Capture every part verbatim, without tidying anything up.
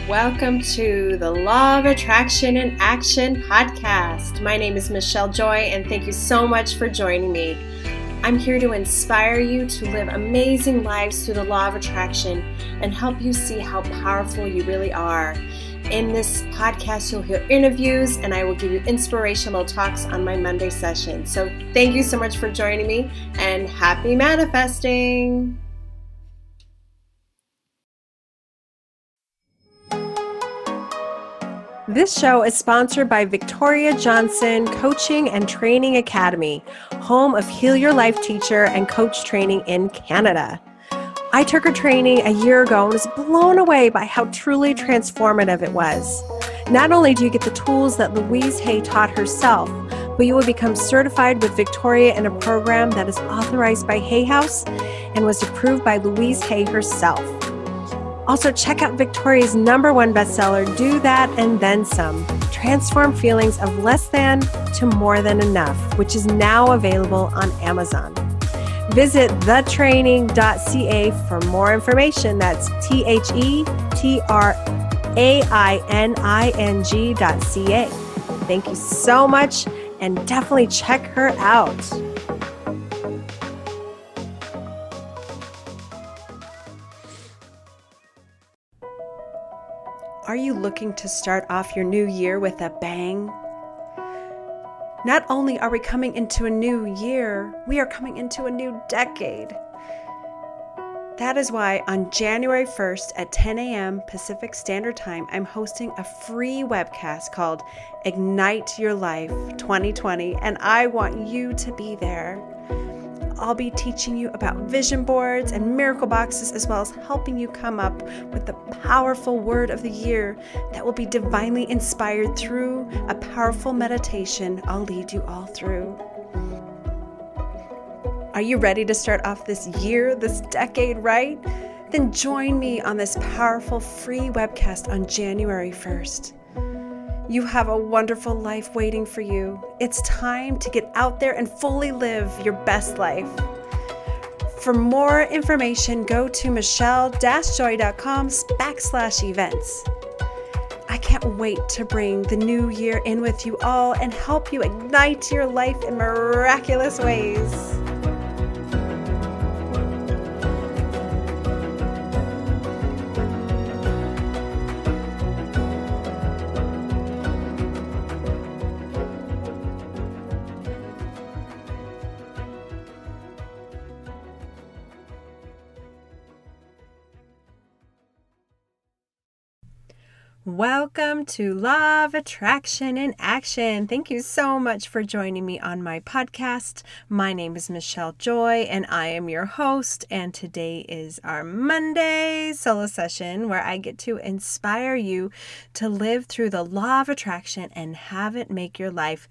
Welcome to the Law of Attraction in Action podcast. My name is Michelle Joy, and thank you so much for joining me. I'm here to inspire you to live amazing lives through the law of attraction and help you see how powerful you really are. In this podcast, you'll hear interviews, and I will give you inspirational talks on my Monday session. So thank you so much for joining me, and happy manifesting. This show is sponsored by Victoria Johnson Coaching and Training Academy, home of Heal Your Life teacher and coach training in Canada. I took her training a year ago and was blown away by how truly transformative it was. Not only do you get the tools that Louise Hay taught herself, but you will become certified with Victoria in a program that is authorized by Hay House and was approved by Louise Hay herself. Also, check out Victoria's number one bestseller, Do That and Then Some, Transform Feelings of Less Than to More Than Enough, which is now available on Amazon. Visit the training dot c a for more information. That's T H E T R A I N I N G dot C A. Thank you so much, and definitely check her out. Are you looking to start off your new year with a bang? Not only are we coming into a new year, we are coming into a new decade. That is why on January first at ten a.m. Pacific Standard Time, I'm hosting a free webcast called Ignite Your Life twenty twenty, and I want you to be there. I'll be teaching you about vision boards and miracle boxes, as well as helping you come up with the powerful word of the year that will be divinely inspired through a powerful meditation I'll lead you all through. Are you ready to start off this year, this decade right? Then join me on this powerful free webcast on January first. You have a wonderful life waiting for you. It's time to get out there and fully live your best life. For more information, go to michelle joy dot com backslash events. I can't wait to bring the new year in with you all and help you ignite your life in miraculous ways. Welcome to Law of Attraction in Action. Thank you so much for joining me on my podcast. My name is Michelle Joy, and I am your host. And today is our Monday solo session where I get to inspire you to live through the Law of Attraction and have it make your life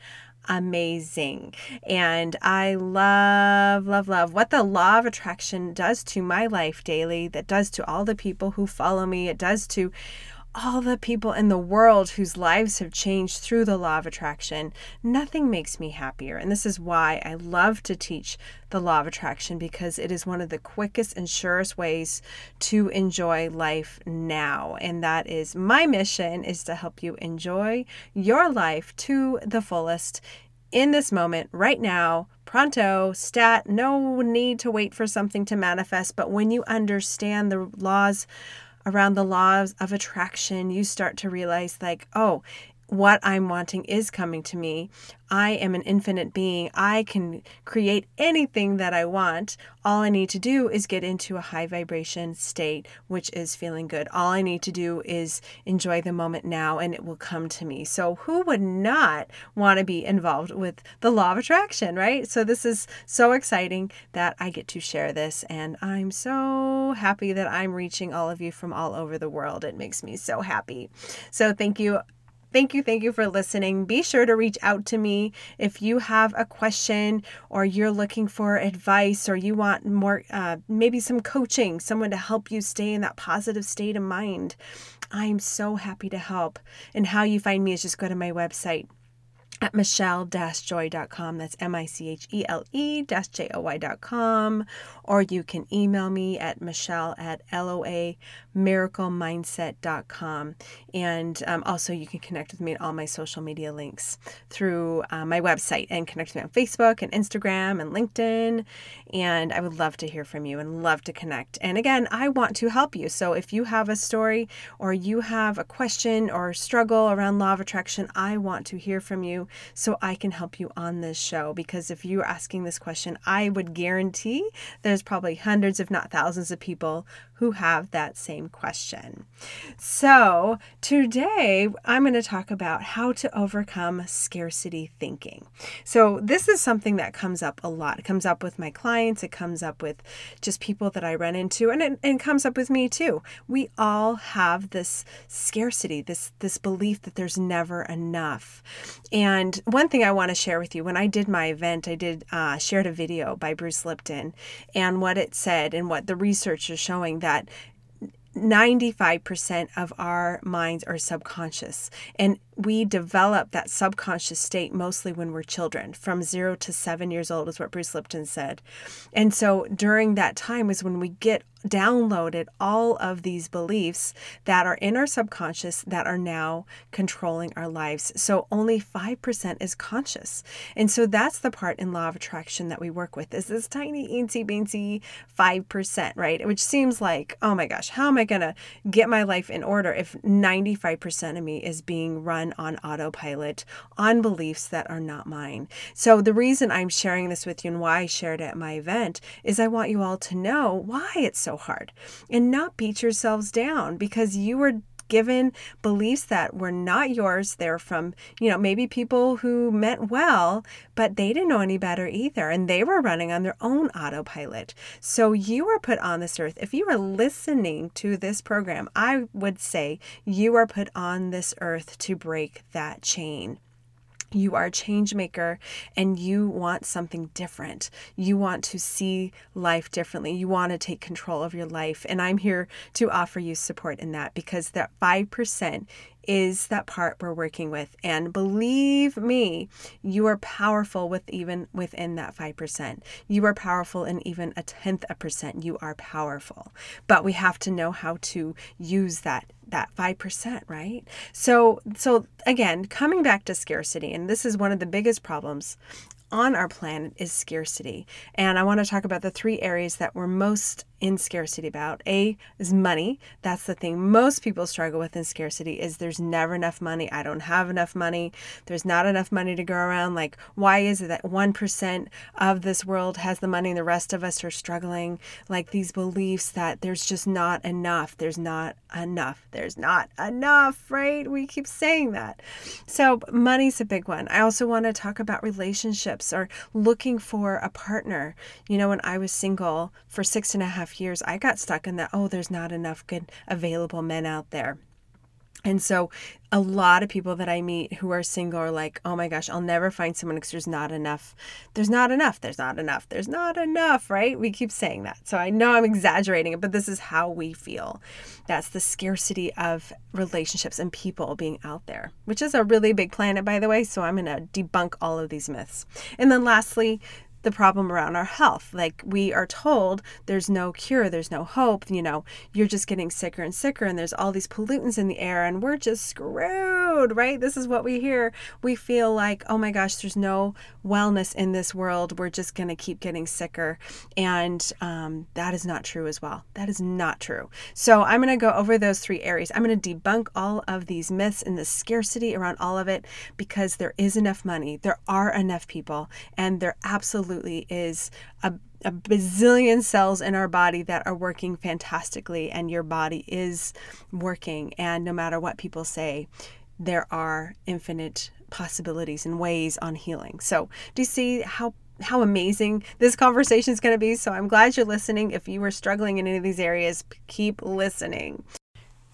amazing. And I love, love, love what the Law of Attraction does to my life daily, that does to all the people who follow me. It does to all the people in the world whose lives have changed through the law of attraction. Nothing makes me happier. And this is why I love to teach the law of attraction, because it is one of the quickest and surest ways to enjoy life now. And that is my mission, is to help you enjoy your life to the fullest in this moment, right now, pronto, stat, no need to wait for something to manifest. But when you understand the laws around the laws of attraction, you start to realize like, oh, what I'm wanting is coming to me. I am an infinite being. I can create anything that I want. All I need to do is get into a high vibration state, which is feeling good. All I need to do is enjoy the moment now, and it will come to me. So who would not want to be involved with the law of attraction, right? So this is so exciting that I get to share this, and I'm so happy that I'm reaching all of you from all over the world. It makes me so happy. So thank you. Thank you. Thank you for listening. Be sure to reach out to me if you have a question, or you're looking for advice, or you want more, uh, maybe some coaching, someone to help you stay in that positive state of mind. I'm so happy to help. And how you find me is just go to my website, at michelle dash joy dot com. That's M I C H E L E dash J O Y dot com. Or you can email me at michelle at L O A miracle mindset dot com. And um, also you can connect with me at all my social media links through uh, my website, and connect with me on Facebook and Instagram and LinkedIn. And I would love to hear from you and love to connect. And again, I want to help you. So if you have a story or you have a question or struggle around law of attraction, I want to hear from you so I can help you on this show. Because if you're asking this question, I would guarantee there's probably hundreds, if not thousands of people who have that same question. So today I'm going to talk about how to overcome scarcity thinking. So this is something that comes up a lot. It comes up with my clients. It comes up with just people that I run into, and it, it comes up with me too. We all have this scarcity, this, this belief that there's never enough. And one thing I want to share with you, when I did my event, I did uh, shared a video by Bruce Lipton, and what it said and what the research is showing, that ninety-five percent of our minds are subconscious, and we develop that subconscious state mostly when we're children. From zero to seven years old is what Bruce Lipton said. And so during that time is when we get downloaded all of these beliefs that are in our subconscious that are now controlling our lives. So only five percent is conscious. And so that's the part in law of attraction that we work with, is this tiny, eensy, beensy five percent, right? Which seems like, oh my gosh, how am I going to get my life in order if ninety-five percent of me is being run on autopilot on beliefs that are not mine? So the reason I'm sharing this with you and why I shared it at my event is I want you all to know why it's so hard, and not beat yourselves down because you were given beliefs that were not yours. They're from, you know, maybe people who meant well, but they didn't know any better either. And they were running on their own autopilot. So you were put on this earth. If you are listening to this program, I would say you are put on this earth to break that chain. You are a change maker, and you want something different. You want to see life differently. You want to take control of your life. And I'm here to offer you support in that, because that five percent is that part we're working with. And believe me, you are powerful with even within that five percent. You are powerful in even a tenth of a percent. You are powerful. But we have to know how to use that that five percent, right? So, so again, coming back to scarcity, and this is one of the biggest problems on our planet is scarcity. And I want to talk about the three areas that we're most in scarcity about. A is money. That's the thing most people struggle with in scarcity, is there's never enough money. I don't have enough money. There's not enough money to go around. Like, why is it that one percent of this world has the money and the rest of us are struggling? Like these beliefs that there's just not enough. There's not enough. There's not enough, right? We keep saying that. So money's a big one. I also want to talk about relationships, or looking for a partner. You know, when I was single for six and a half years, I got stuck in that, oh, there's not enough good available men out there. And so a lot of people that I meet who are single are like, oh my gosh, I'll never find someone because there's not enough. There's not enough. There's not enough. There's not enough, right? We keep saying that. So I know I'm exaggerating it, but this is how we feel. That's the scarcity of relationships and people being out there, which is a really big planet, by the way. So I'm going to debunk all of these myths. And then lastly, the problem around our health. Like, we are told there's no cure, there's no hope, you know, you're just getting sicker and sicker, and there's all these pollutants in the air, and we're just screwed, right? This is what we hear. We feel like, oh my gosh, there's no wellness in this world. We're just going to keep getting sicker. And um, that is not true as well. That is not true. So I'm going to go over those three areas. I'm going to debunk all of these myths and the scarcity around all of it, because there is enough money. There are enough people, and there absolutely is a, a bazillion cells in our body that are working fantastically, and your body is working. And no matter what people say, there are infinite possibilities and ways on healing. So do you see how how amazing this conversation is going to be? So I'm glad you're listening. If you were struggling in any of these areas, keep listening.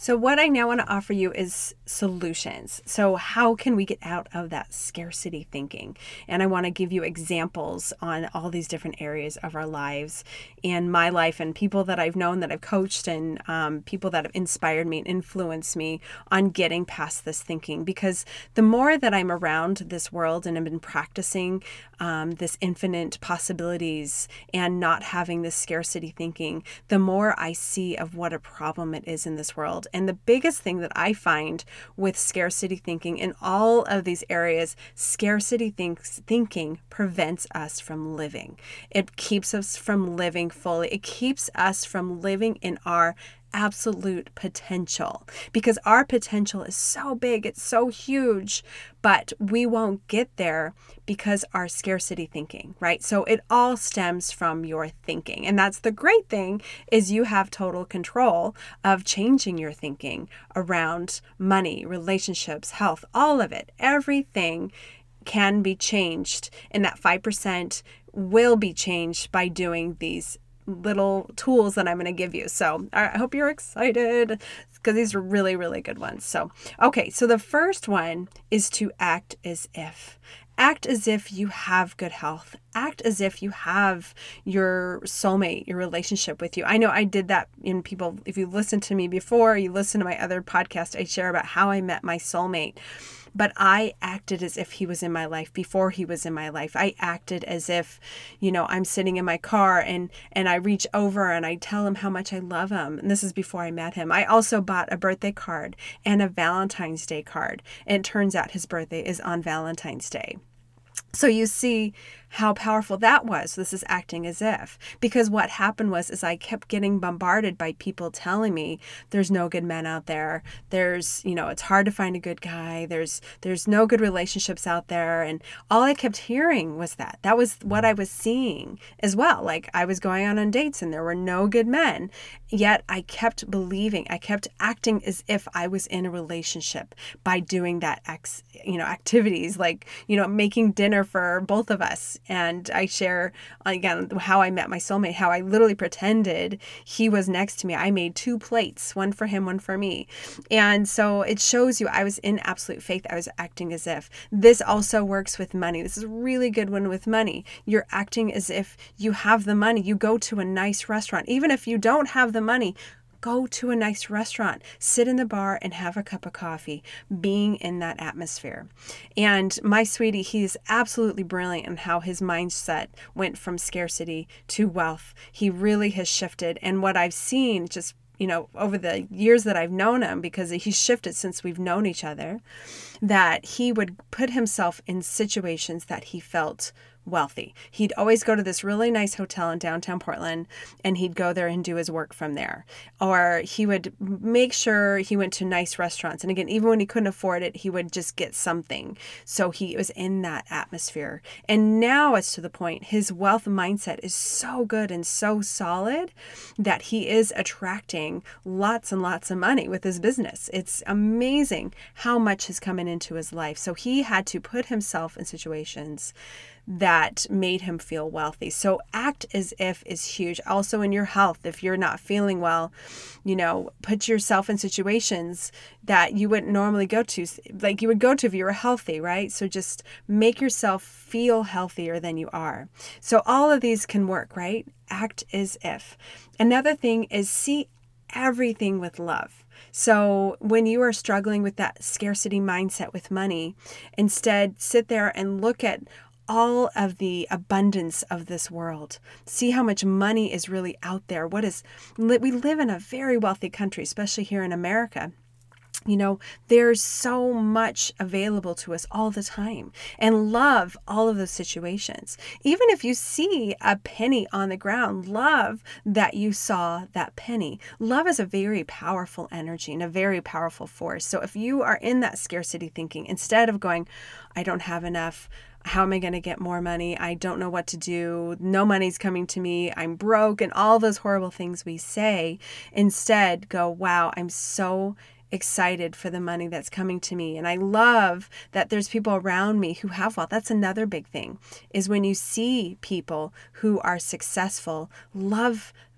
So what I now want to offer you is solutions. So how can we get out of that scarcity thinking? And I want to give you examples on all these different areas of our lives and my life and people that I've known, that I've coached, and um, people that have inspired me and influenced me on getting past this thinking. Because the more that I'm around this world and I've been practicing um, this infinite possibilities and not having this scarcity thinking, the more I see of what a problem it is in this world. And the biggest thing that I find with scarcity thinking in all of these areas, scarcity thinks, thinking prevents us from living. It keeps us from living fully. It keeps us from living in our absolute potential, because our potential is so big, it's so huge, but we won't get there because our scarcity thinking, right? So it all stems from your thinking. And that's the great thing, is you have total control of changing your thinking around money, relationships, health, all of it. Everything can be changed, and that five percent will be changed by doing these little tools that I'm going to give you. So I hope you're excited, because these are really, really good ones. So, okay. So the first one is to act as if. Act as if you have good health. Act as if you have your soulmate, your relationship with you. I know I did that in people. If you listen to me before, you listen to my other podcast, I share about how I met my soulmate. But I acted as if he was in my life before he was in my life. I acted as if, you know, I'm sitting in my car and, and I reach over and I tell him how much I love him. And this is before I met him. I also bought a birthday card and a Valentine's Day card. And it turns out his birthday is on Valentine's Day. So you see how powerful that was. This is acting as if, because what happened was, is I kept getting bombarded by people telling me there's no good men out there. There's, you know, it's hard to find a good guy. There's, there's no good relationships out there. And all I kept hearing was that. That was what I was seeing as well. Like I was going on on dates and there were no good men. Yet I kept believing, I kept acting as if I was in a relationship by doing that, ex, you know, activities like, you know, making dinner for both of us. And I share, again, how I met my soulmate, how I literally pretended he was next to me. I made two plates, one for him, one for me. And so it shows you I was in absolute faith. I was acting as if. This also works with money. This is a really good one with money. You're acting as if you have the money. You go to a nice restaurant. Even if you don't have the money, go to a nice restaurant, sit in the bar and have a cup of coffee, being in that atmosphere. And my sweetie, he's absolutely brilliant in how his mindset went from scarcity to wealth. He really has shifted. And what I've seen just, you know, over the years that I've known him, because he's shifted since we've known each other, that he would put himself in situations that he felt wealthy. He'd always go to this really nice hotel in downtown Portland, and he'd go there and do his work from there. Or he would make sure he went to nice restaurants. And again, even when he couldn't afford it, he would just get something. So he was in that atmosphere. And now it's to the point, his wealth mindset is so good and so solid that he is attracting lots and lots of money with his business. It's amazing how much is coming into his life. So he had to put himself in situations that made him feel wealthy. So act as if is huge. Also in your health, if you're not feeling well, you know, put yourself in situations that you wouldn't normally go to, like you would go to if you were healthy, right? So just make yourself feel healthier than you are. So all of these can work, right? Act as if. Another thing is see everything with love. So when you are struggling with that scarcity mindset with money, instead sit there and look at all of the abundance of this world. See how much money is really out there. What is, we live in a very wealthy country, especially here in America. You know, there's so much available to us all the time, and love all of those situations. Even if you see a penny on the ground, love that you saw that penny. Love is a very powerful energy and a very powerful force. So if you are in that scarcity thinking, instead of going, I don't have enough, how am I going to get more money? I don't know what to do. No money's coming to me. I'm broke, and all those horrible things we say. Instead, go, wow, I'm so excited for the money that's coming to me. And I love that there's people around me who have wealth. That's another big thing, is when you see people who are successful, love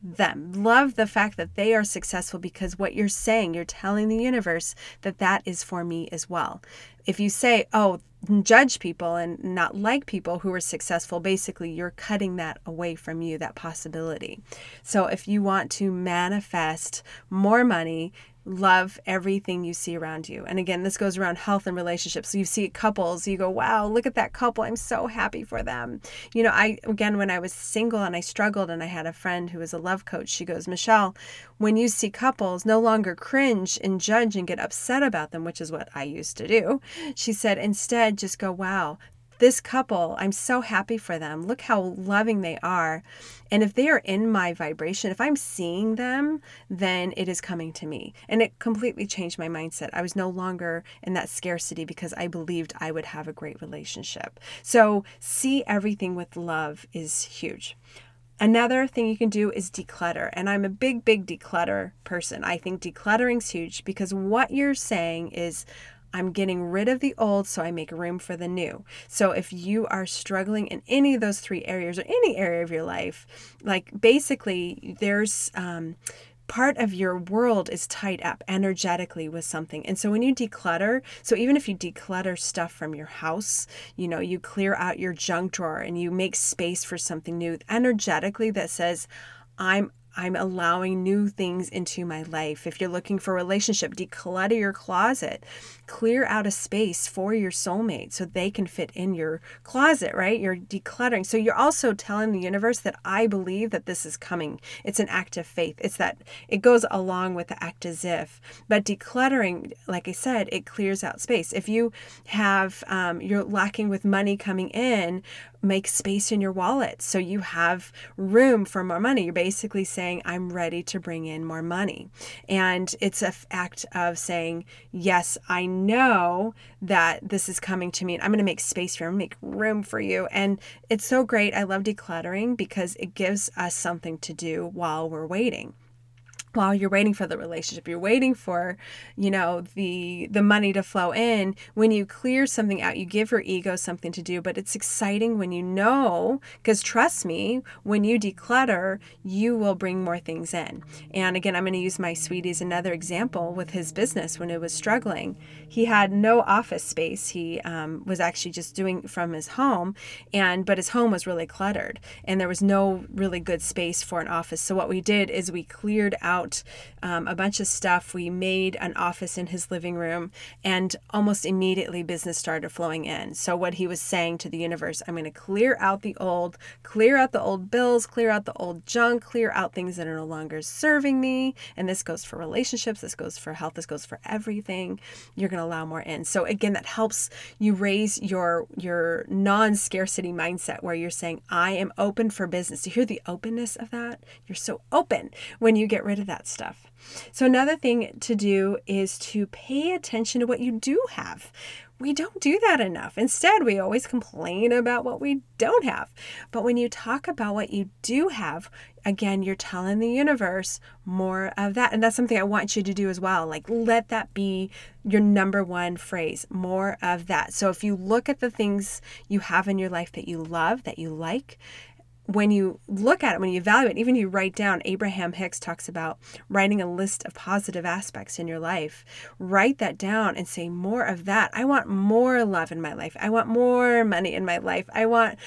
them. Love the fact that they are successful, because what you're saying, you're telling the universe that that is for me as well. If you say, oh, judge people and not like people who are successful, basically you're cutting that away from you, that possibility. So if you want to manifest more money, love everything you see around you. And again, this goes around health and relationships. So you see couples, you go, wow, look at that couple. I'm so happy for them. You know, I, again, when I was single and I struggled and I had a friend who was a love coach, she goes, Michelle, when you see couples, no longer cringe and judge and get upset about them, which is what I used to do. She said, instead, just go, wow, this couple, I'm so happy for them. Look how loving they are. And if they are in my vibration, if I'm seeing them, then it is coming to me. And it completely changed my mindset. I was no longer in that scarcity because I believed I would have a great relationship. So see everything with love is huge. Another thing you can do is declutter. And I'm a big, big declutter person. I think decluttering is huge because what you're saying is, I'm getting rid of the old so I make room for the new. So if you are struggling in any of those three areas or any area of your life, like basically there's um, part of your world is tied up energetically with something. And so when you declutter, so even if you declutter stuff from your house, you know, you clear out your junk drawer and you make space for something new energetically that says, I'm I'm allowing new things into my life. If you're looking for a relationship, declutter your closet. Clear out a space for your soulmate so they can fit in your closet, right? You're decluttering. So you're also telling the universe that I believe that this is coming. It's an act of faith. It's that it goes along with the act as if. But decluttering, like I said, it clears out space. If you have, um, you're lacking with money coming in, make space in your wallet so you have room for more money. You're basically saying, I'm ready to bring in more money. And it's an act of saying, yes, I know that this is coming to me and I'm going to make space for you, make room for you. And it's so great. I love decluttering because it gives us something to do while we're waiting. While you're waiting for the relationship, you're waiting for, you know, the the money to flow in. When you clear something out, you give your ego something to do, but it's exciting when you know, because trust me, when you declutter, you will bring more things in. And again, I'm going to use my sweetie as another example with his business when it was struggling. He had no office space. He um, was actually just doing from his home, and but his home was really cluttered, and there was no really good space for an office. So what we did is we cleared out Um, a bunch of stuff. We made an office in his living room, and almost immediately business started flowing in. So what he was saying to the universe, I'm going to clear out the old, clear out the old bills, clear out the old junk, clear out things that are no longer serving me. And this goes for relationships, this goes for health, this goes for everything. You're going to allow more in. So again, that helps you raise your, your non-scarcity mindset where you're saying, I am open for business. You hear the openness of that? You're so open when you get rid of that stuff. So another thing to do is to pay attention to what you do have. We don't do that enough. Instead, we always complain about what we don't have. But when you talk about what you do have, again, you're telling the universe more of that. And that's something I want you to do as well. Like, let that be your number one phrase, more of that. So if you look at the things you have in your life that you love, that you like, when you look at it, when you evaluate, even if you write down, Abraham Hicks talks about writing a list of positive aspects in your life. Write that down and say more of that. I want more love in my life. I want more money in my life. I want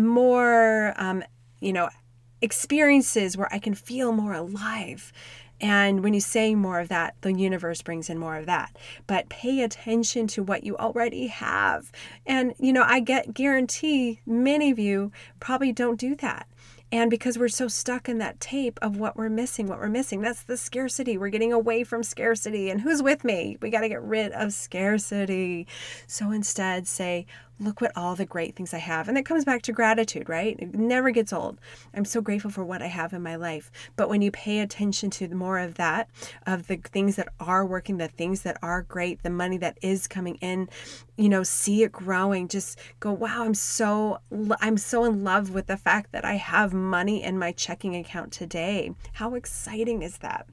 more, um, you know, experiences where I can feel more alive. And when you say more of that, the universe brings in more of that. But pay attention to what you already have. And, you know, I get guarantee many of you probably don't do that. And because we're so stuck in that tape of what we're missing, what we're missing, that's the scarcity. We're getting away from scarcity. And who's with me? We got to get rid of scarcity. So instead say, look what all the great things I have. And that comes back to gratitude, right? It never gets old. I'm so grateful for what I have in my life. But when you pay attention to more of that, of the things that are working, the things that are great, the money that is coming in, you know, see it growing, just go, wow, I'm so, I'm so in love with the fact that I have money in my checking account today. How exciting is that?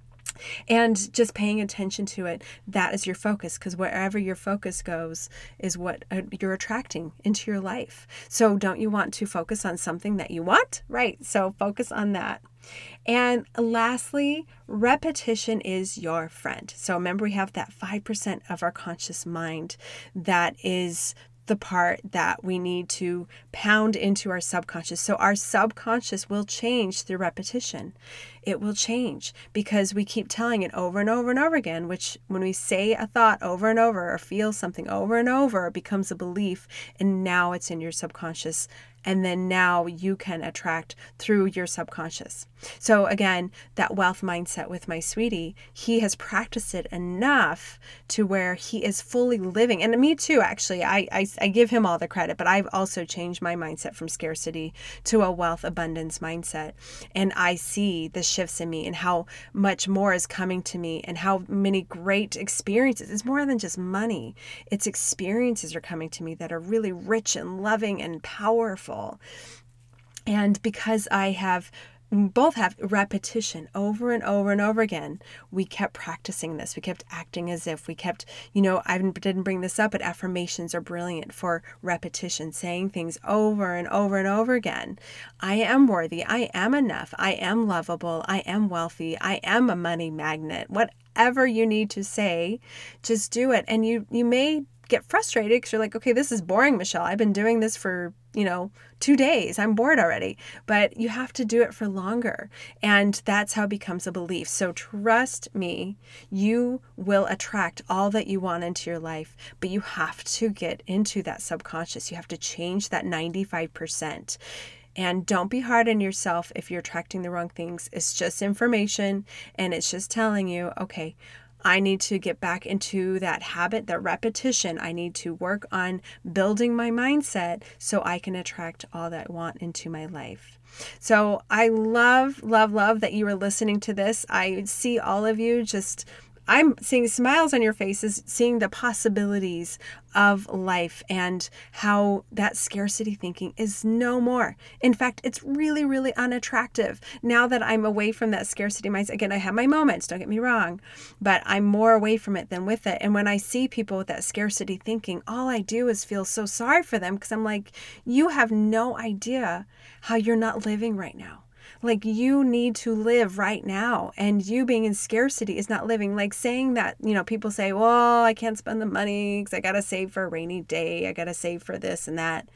And just paying attention to it, that is your focus, because wherever your focus goes is what you're attracting into your life. So don't you want to focus on something that you want? Right. So focus on that. And lastly, repetition is your friend. So remember, we have that five percent of our conscious mind that is the part that we need to pound into our subconscious. So our subconscious will change through repetition. It will change because we keep telling it over and over and over again, which when we say a thought over and over or feel something over and over, it becomes a belief, and now it's in your subconscious. And then now you can attract through your subconscious. So again, that wealth mindset with my sweetie, he has practiced it enough to where he is fully living. And me too, actually, I, I, I give him all the credit, but I've also changed my mindset from scarcity to a wealth abundance mindset. And I see the shifts in me and how much more is coming to me and how many great experiences. It's more than just money. It's experiences are coming to me that are really rich and loving and powerful. And because I have both have repetition over and over and over again, we kept practicing this. We kept acting as if we kept, you know, I didn't bring this up, but affirmations are brilliant for repetition, saying things over and over and over again. I am worthy. I am enough. I am lovable. I am wealthy. I am a money magnet. Whatever you need to say, just do it. And you, you may get frustrated because you're like, okay, this is boring, Michelle. I've been doing this for, you know, two days. I'm bored already. But you have to do it for longer. And that's how it becomes a belief. So trust me, you will attract all that you want into your life, but you have to get into that subconscious. You have to change that ninety-five percent. And don't be hard on yourself if you're attracting the wrong things. It's just information, and it's just telling you, okay, I need to get back into that habit, that repetition. I need to work on building my mindset so I can attract all that I want into my life. So I love, love, love that you are listening to this. I see all of you just, I'm seeing smiles on your faces, seeing the possibilities of life and how that scarcity thinking is no more. In fact, it's really, really unattractive. Now that I'm away from that scarcity mindset, again, I have my moments, don't get me wrong, but I'm more away from it than with it. And when I see people with that scarcity thinking, all I do is feel so sorry for them because I'm like, you have no idea how you're not living right now. Like, you need to live right now, and you being in scarcity is not living. Like saying that, you know, people say, well, I can't spend the money because I got to save for a rainy day. I got to save for this and that.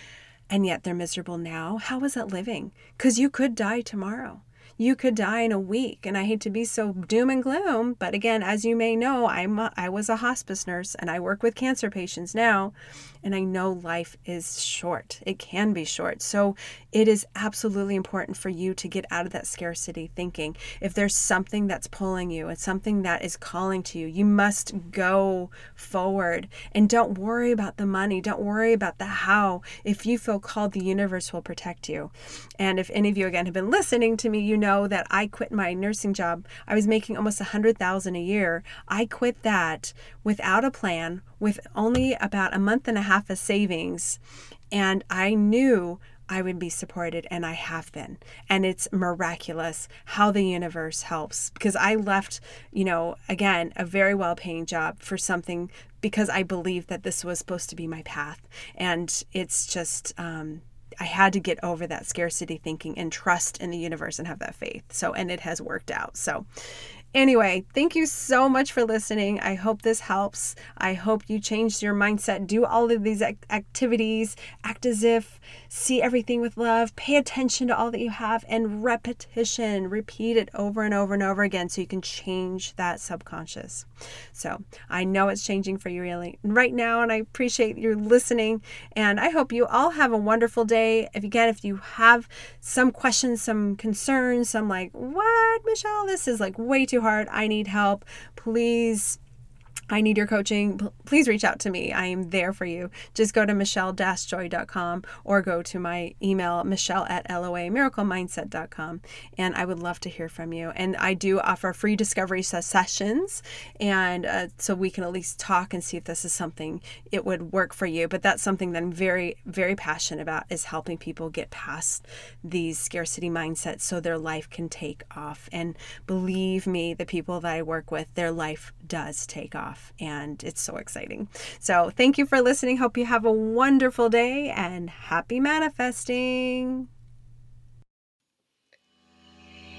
And yet they're miserable now. How is that living? Because you could die tomorrow. You could die in a week. And I hate to be so doom and gloom, but again, as you may know, I'm a, I was a hospice nurse and I work with cancer patients now. And I know life is short. It can be short. So it is absolutely important for you to get out of that scarcity thinking. If there's something that's pulling you, it's something that is calling to you, you must go forward. And don't worry about the money. Don't worry about the how. If you feel called, the universe will protect you. And if any of you, again, have been listening to me, you know that I quit my nursing job. I was making almost one hundred thousand dollars a year. I quit that without a plan, with only about a month and a half of savings. And I knew I would be supported, and I have been. And it's miraculous how the universe helps, because I left, you know, again, a very well-paying job for something because I believed that this was supposed to be my path. And it's just, um, I had to get over that scarcity thinking and trust in the universe and have that faith. So, and it has worked out. So anyway, thank you so much for listening. I hope this helps. I hope you changed your mindset. Do all of these act- activities, act as if, see everything with love, pay attention to all that you have, and repetition. Repeat it over and over and over again so you can change that subconscious. So I know it's changing for you really right now, and I appreciate you listening. And I hope you all have a wonderful day. If again, if you have some questions, some concerns, some like, what, Michelle, this is like way too hard. I need help. Please, I need your coaching. Please reach out to me. I am there for you. Just go to michelle dash joy dot com or go to my email, michelle at loa miracle mindset dot com. And I would love to hear from you. And I do offer free discovery sessions. And uh, so we can at least talk and see if this is something it would work for you. But that's something that I'm very, very passionate about, is helping people get past these scarcity mindsets so their life can take off. And believe me, the people that I work with, their life does take off. And it's so exciting. So thank you for listening. Hope you have a wonderful day and happy manifesting.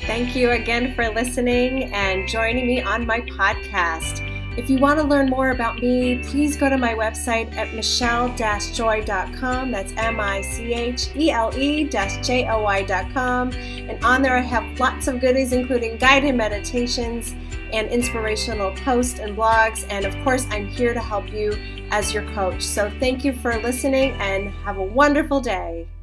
Thank you again for listening and joining me on my podcast. If you want to learn more about me, please go to my website at michelle dash joy dot com. That's M I C H E L E J O Y dot com. And on there I have lots of goodies, including guided meditations and inspirational posts and blogs. And of course, I'm here to help you as your coach. So thank you for listening and have a wonderful day.